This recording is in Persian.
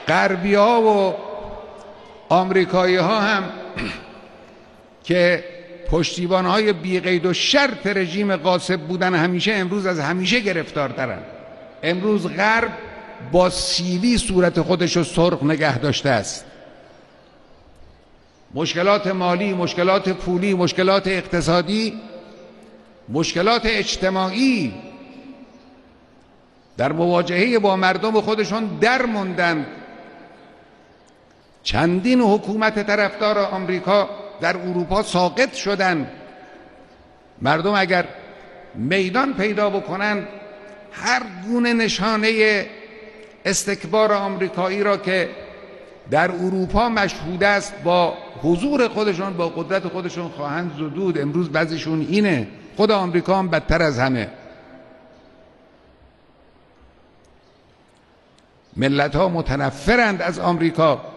غربی ها و آمریکایی ها هم که پشتیبان های بی قید و شرط رژیم غاصب بودن همیشه، امروز از همیشه گرفتارترن. امروز غرب با سیلی صورت خودش رو سرخ نگه داشته است. مشکلات مالی، مشکلات پولی، مشکلات اقتصادی، مشکلات اجتماعی در مواجهه با مردم خودشون در موندند. چندین حکومت طرفدار آمریکا در اروپا ساقط شدند. مردم اگر میدان پیدا بکنند هر گونه نشانه استکبار آمریکایی را که در اروپا مشهود است با حضور خودشون، با قدرت خودشون خواهند زدود. امروز بعضیشون اینه، خود آمریکا هم بدتر از همه. ملت ها متنفرند از آمریکا.